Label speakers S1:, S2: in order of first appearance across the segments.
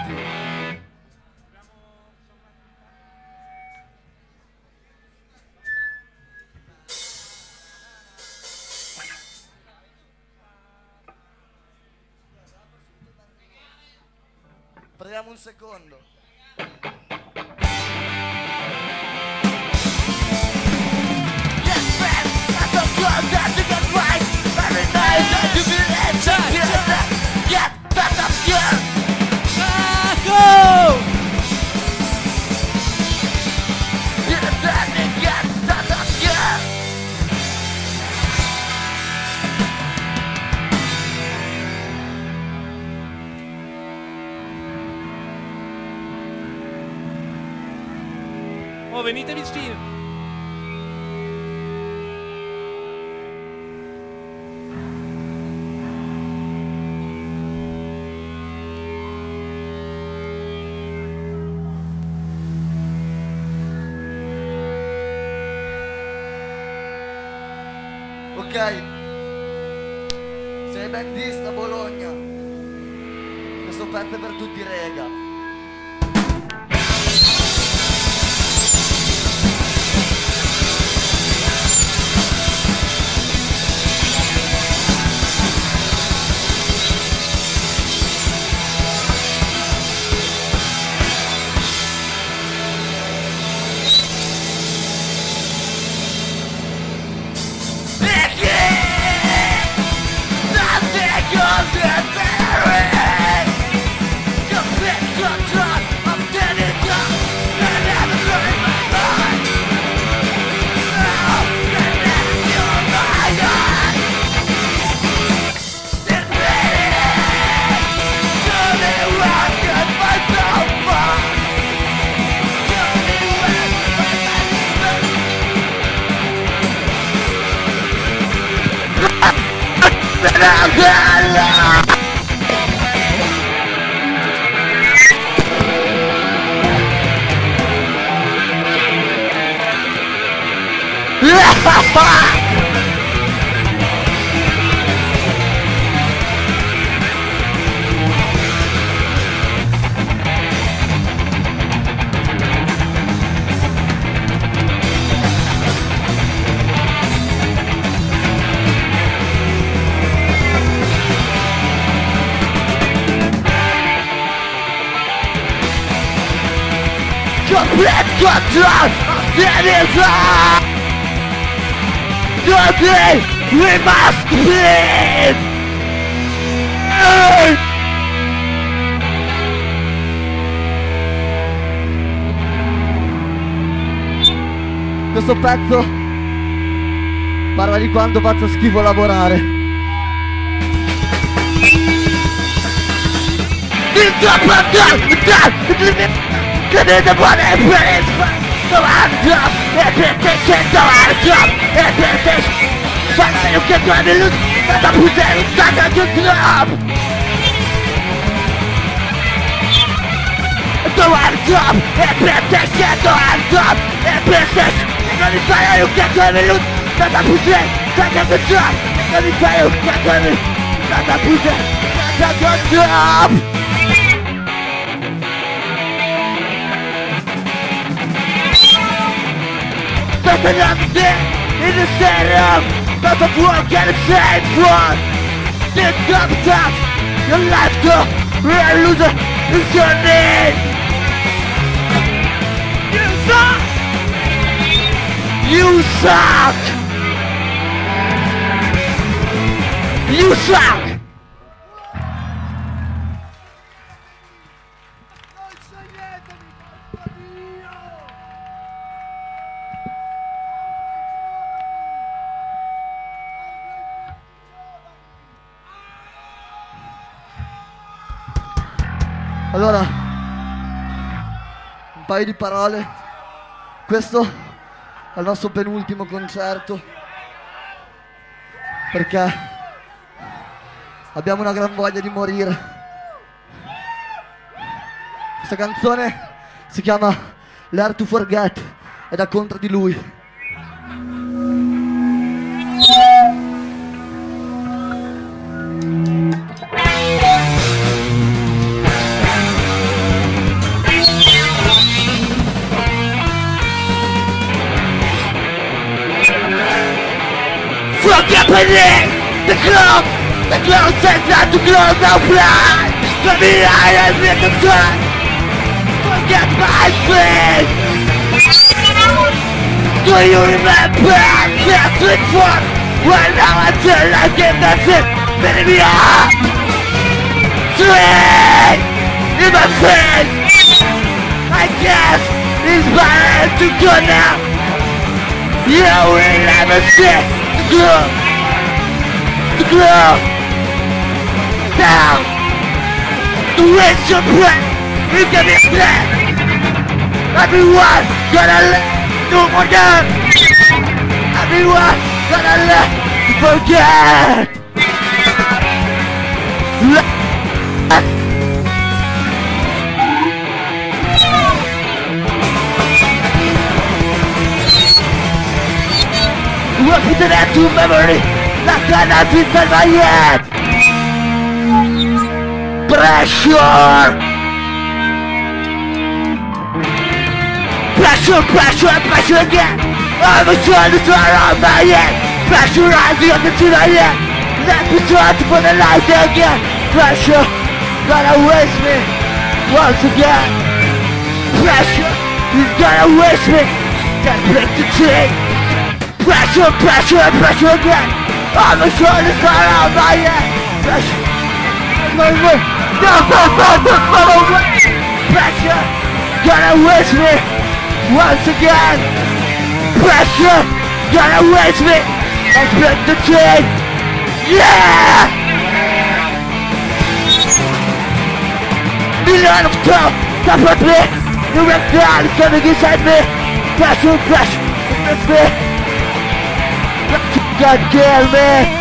S1: avanti. Prendiamo un secondo.
S2: Oh, venite vicino.
S1: Ok, sei ben vista Bologna. Questo pezzo è per tutti, rega. Complete control of the desire. Today we must bleed. Questo pezzo parla di quanto faccia schifo lavorare. Cadete buone per il domanda e per te c'è domanda e per te fanno io che tu hai venuto da puttana stata giù drop domanda e per te c'è domanda e per te non mi fai io che tu hai venuto da puttana stata giù drop non mi fai io che tu hai venuto da puttana stata giù drop. That's another day in the setup. That's a work and a same one. Then come top, your life go, real loser, it's your name. You suck! You suck! You suck! Allora, un paio di parole. Questo è il nostro penultimo concerto, perché abbiamo una gran voglia di morire. Questa canzone si chiama Learn to Forget ed è contro di lui. happening. The clock says not to close the blind. Let me hide and make a sun. Forget my face. Do you remember I can't switch one? Well now I tell I give that's it. Letting me up. Sweet in my face. I guess it's better to go now. You will never see the glow down. To waste your breath, you can be blessed. Everyone gonna let you forget. Everyone gonna let you forget. Welcome to that to memory. That cannot be said by yet. Pressure. Pressure again. I'm a son to start on my head. Pressurizing up into the head. Let me try to put the light again. Pressure, gonna waste me once again. Pressure is gonna waste me. Can't break the chain. Pressure again. I'm a son to start on my head. Pressure. Pressure, gonna waste me once again. Pressure, gonna waste me. Let's break the chain. Yeah! Million of time, stop at me. You wreck down, it's coming inside me. Pressure, it's me. God kill me.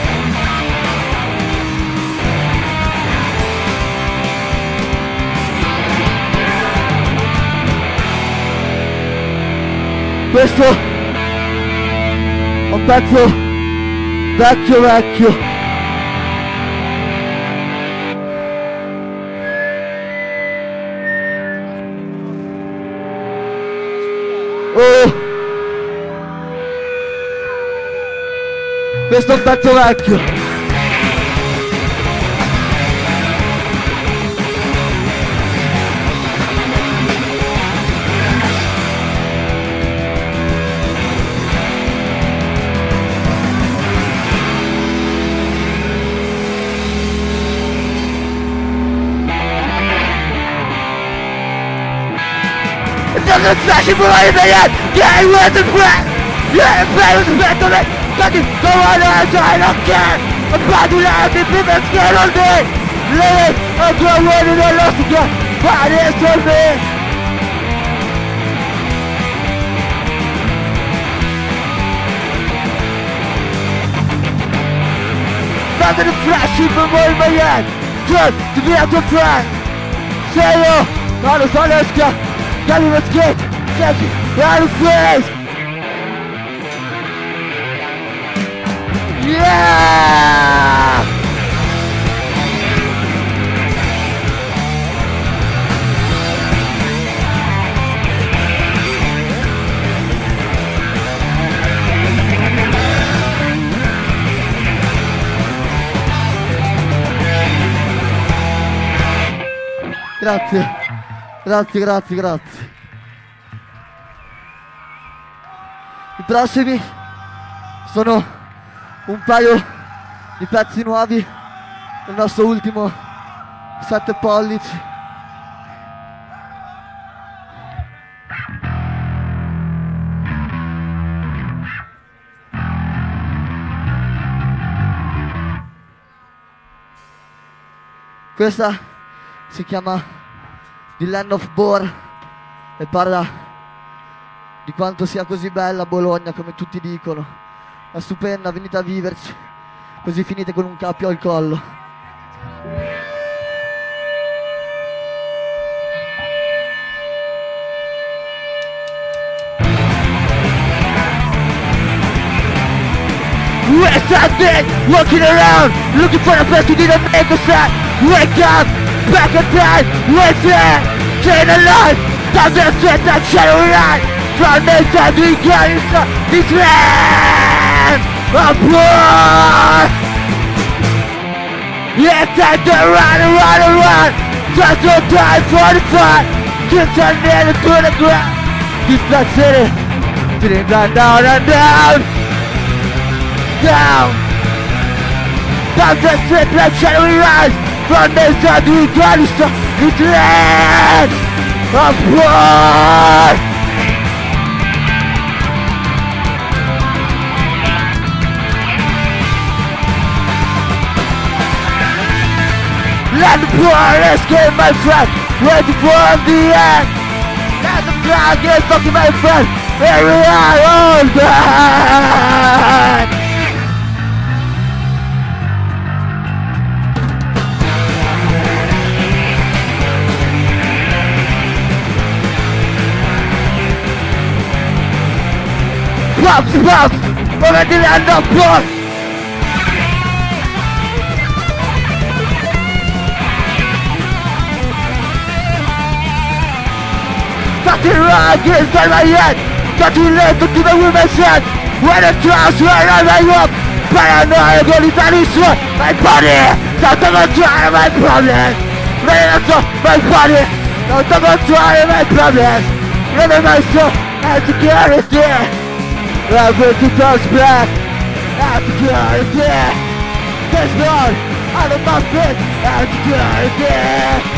S1: Questo è un pezzo vecchio. Oh, questo è un pezzo vecchio. Doesn't flash it behind me yet. Get with the breath. Yeah, play with the breath of it. Fucking go on out, I don't care. I'm about to let me people scared on me. Live it, I'm gonna win it, I lost again. But it's on me. Nothing to flash it behind me yet. Turn to be out of track. Say yo, not as honest. Tell me what's good, check it, out of place! Yeah! Grazie. I prossimi sono un paio di pezzi nuovi del nostro ultimo 7 pollici. Questa si chiama The Land of Bore e parla di quanto sia così bella Bologna, come tutti dicono. È stupenda, venite a viverci, così finite con un cappio al collo. Where's that thing? Walking around, looking for the best who didn't make a sound. Wake up, back in time, what's that? Staying alive, time to set that shadow light. From this time we got this man. Apart! Yes, time to run! Just no time for the fun! Just a nail to the ground! This blood city, sitting down and down! Down! Down the street like shadowy rise! From the sun to the ground, it's red! Apart! Let the poor escape, my friend. Waiting for the end. Let the cloud get fucking my friend. Here we are all dead. Pops, over the land of blood. Fucking rock inside my head. Got too late to give a woman's head. When the trust where I lay up. Paranoia going to destroy my body. Don't control my problems. Ready to my body. Don't control my problems. Ready my soul and security. I'm going to touch back. And security. This blood out of my feet. And security.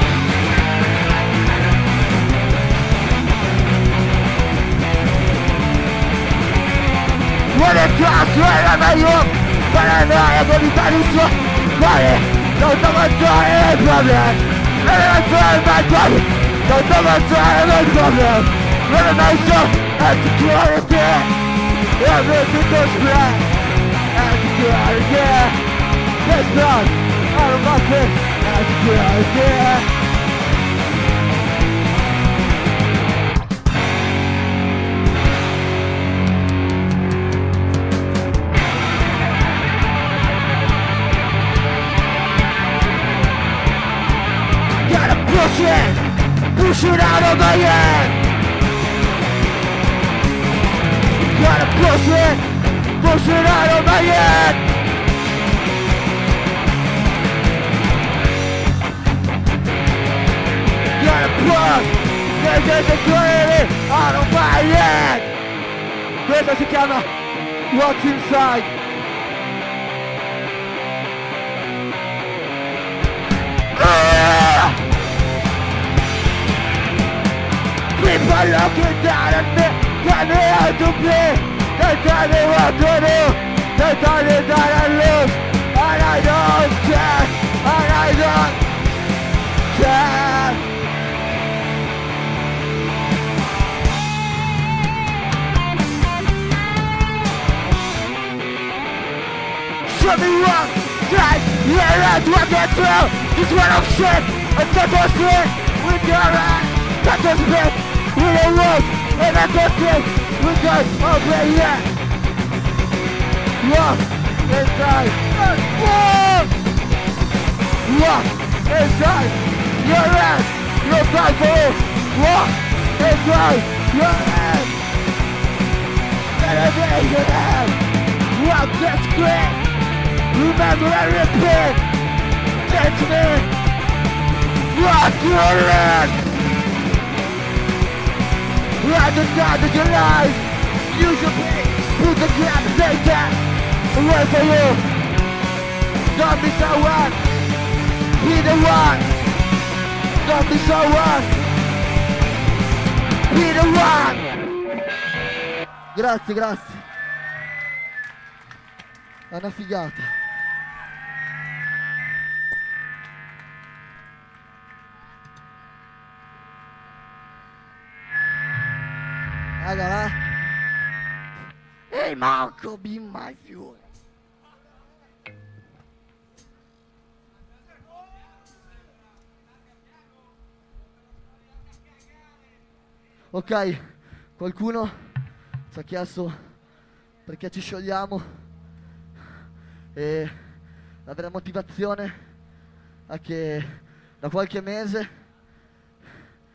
S1: When the trust where am I up? Paranoia going to destroy body. Don't control my problems. Ready to control my body. Don't control my problems. Ready my soul and security. Everything goes black and security. This blood out of my feet and security. Push it out of my head. Gotta push it out of my head. Gotta push the security out of my head. Questa si chiama What's Inside. People looking down at me, tell me how to play. They tell me what to do. They tell me that I lose, and I don't care, and I don't care. Show me what, right, yeah, that's what I do. This one of shit, and that was it, with your ass, that was it. We don't love, and I got this, we got over here. Walk inside, walk! Walk inside your ass, your Bible. Walk inside your ass. Elevate your ass. Walk the script. Remember and repeat. Catch me. Walk your ass. Ride the God of your life. Use your pain. Put the ground and take that away for you. Don't be so one. Be the one. Don't be so one. Be the one. Grazie, grazie. È una figata. Raga, hey Marco, be my fuel. Ok, qualcuno ci ha chiesto perché ci sciogliamo e la vera motivazione è che da qualche mese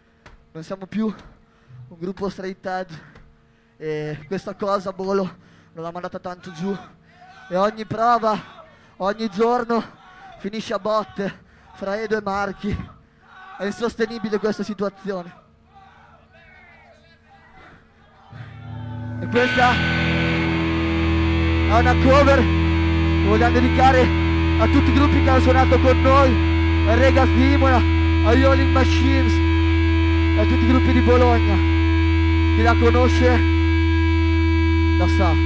S1: non siamo più un gruppo straight edge e questa cosa, Bolo, non l'ha mandata tanto giù e ogni prova, ogni giorno finisce a botte fra Edo e Marchi. È insostenibile questa situazione. E questa è una cover che vogliamo dedicare a tutti i gruppi che hanno suonato con noi, a Regas di Imola, a Yolling Machines e a tutti i gruppi di Bologna. Chi la conosce la sa.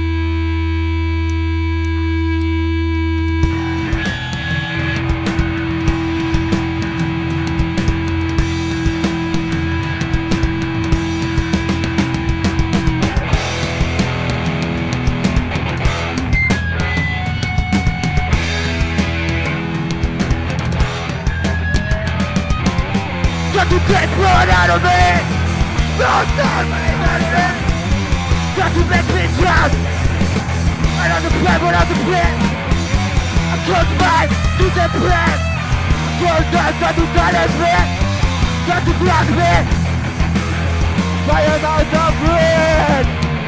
S2: to get blood out of me. No time anymore. Got to make me drown. Another plan, another plan. I can't fight to the plan. Can't die, got to silence me. Got to block me. Fire out the breath.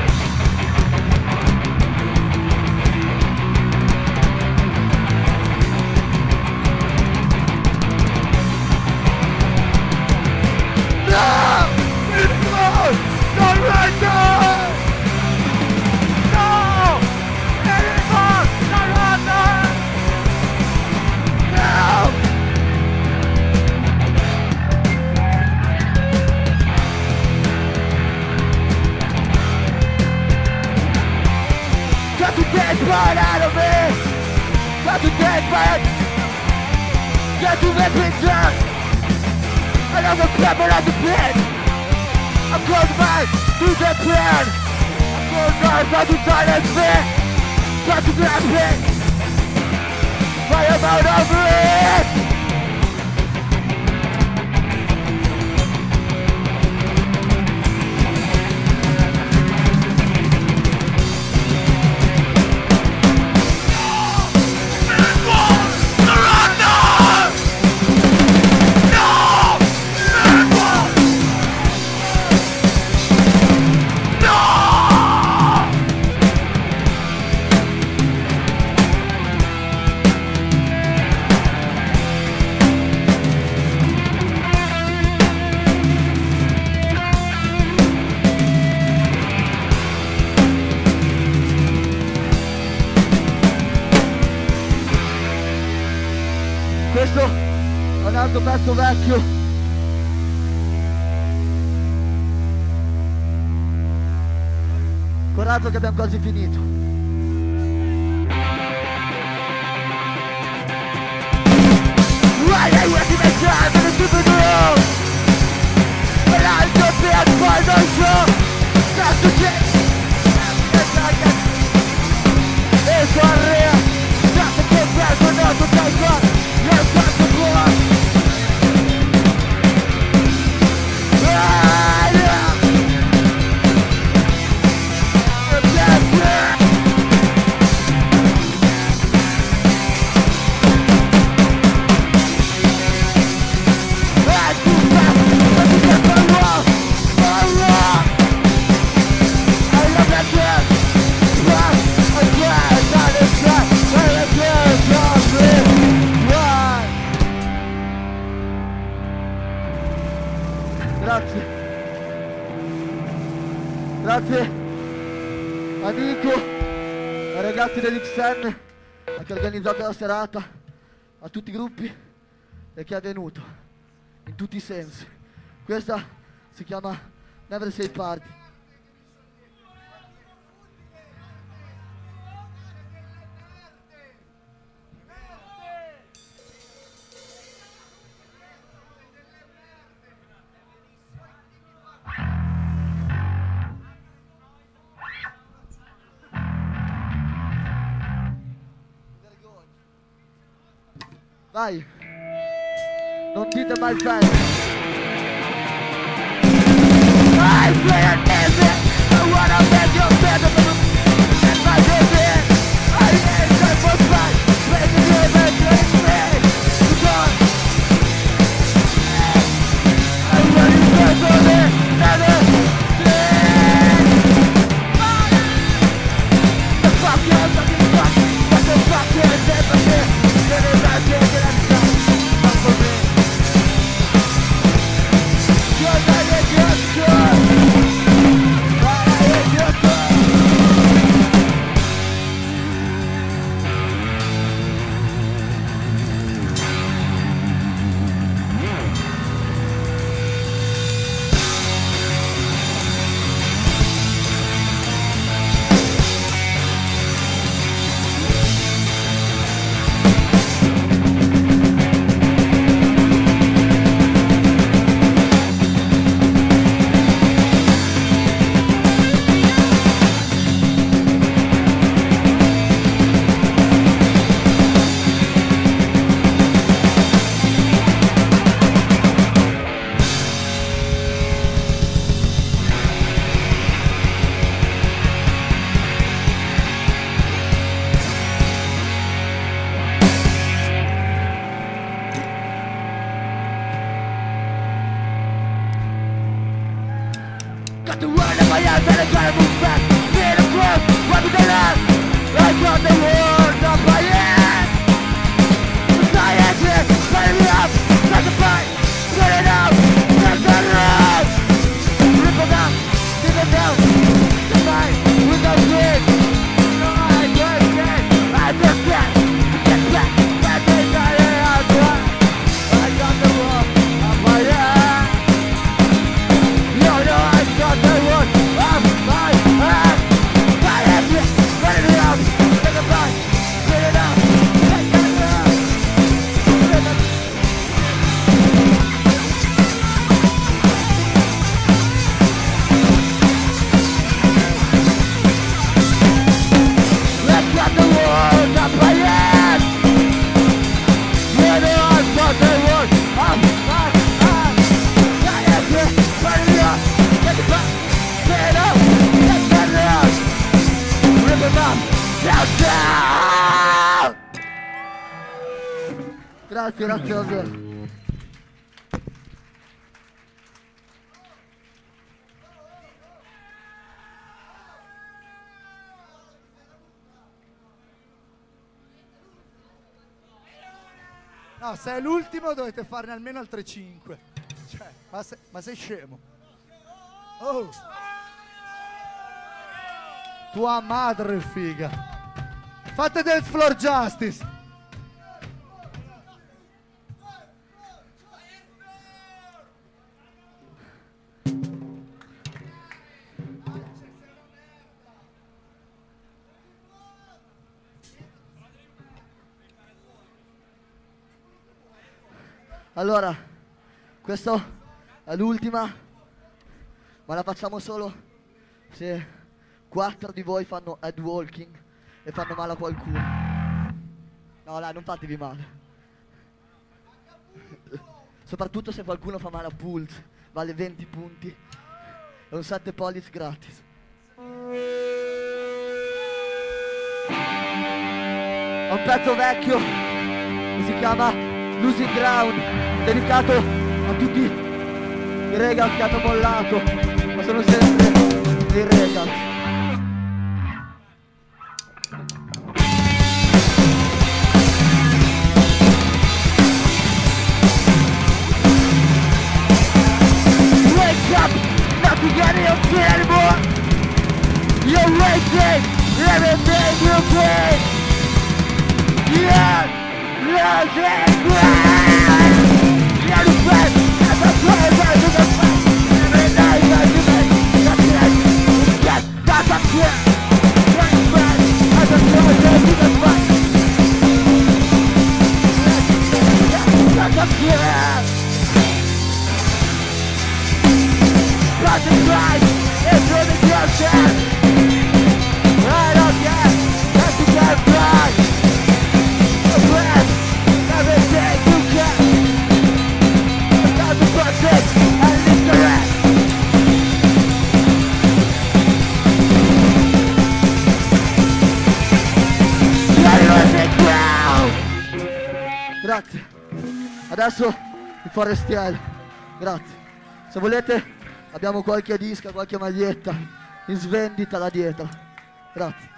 S2: No! Anymore! Not right now! No! Anymore! Not right now! No! Got to get blood out of me! Got to get blood! Got to make me drunk! Another clap, another pin. I'm going back to the plan. I'm going back, got to silence me. Got to grab it. Fire out over it. Questo è un altro pezzo vecchio. Coraggio che abbiamo quasi finito. Why are you working my time in the stupid room? But I don't be at my no show. That's the shit. It's unreal. That's the good bad, but not the bad one. Let's got the blood. Ah, yeah. That's it. I do that. Let me get my wall. My wall. I love that girl. I can't. Not a shot. I can't. Not me. Grazie, grazie a Nico, ai ragazzi dell'XN che ha organizzato la serata, a tutti i gruppi e che è venuto in tutti i sensi. Questa si chiama Never Say Party. Vai, non dite mai fans. I play a music, I wanna make you better than my baby. I ain't time for fight, make it live and let it play. Because I'm ready to go to the nether. Got the world in my hands and I gotta move back. Feel the growth, what we the last. I got the world on my hands. Society, turn me up, start the fight. Turn it up, turn it up. Rip it down, dig it down. The fight, with no fear. No, I just can't, I just can't. Get back, that day I am done. I got the world on my hands. No, I got the world on my hands. I have it, turn it up, take it back, turn it up, take it up. Let's got the world up my ass. Yeah, I've got the world up my ass. I have it, turn it up, take it back, turn it up, take it up. Rip it up, down, down. Grazie, grazie davvero.
S3: No, se è l'ultimo dovete farne almeno altre 5. Cioè, ma sei scemo? Oh! Tua madre figa! Fate Dance Floor Justice!
S2: Allora, questa è l'ultima, ma la facciamo solo se 4 di voi fanno head walking e fanno male a qualcuno. No, dai, non fatevi male. Soprattutto se qualcuno fa male a Pulse, vale 20 punti e un 7 pollice gratis. È un pezzo vecchio che si chiama Losing Ground, dedicato a tutti i ragazzi che hanno mollato, ma sono sempre dei ragazzi. Wake up, nothing anything anymore. You're wasting everything you bring. Yeah. Losing ground. You're the best. As a player, to the fight. Every night I do it. That's it. Yes, that's a clear. You're the best. As a player, to the fight. Yes, that's a clear. Crossing Christ into the junction. I don't care. That's the damn right. Everything you get, without the budget and leave the rest. Grazie. Adesso il forestiere. Grazie. Se volete abbiamo qualche disca, qualche maglietta in svendita là dietro. Grazie.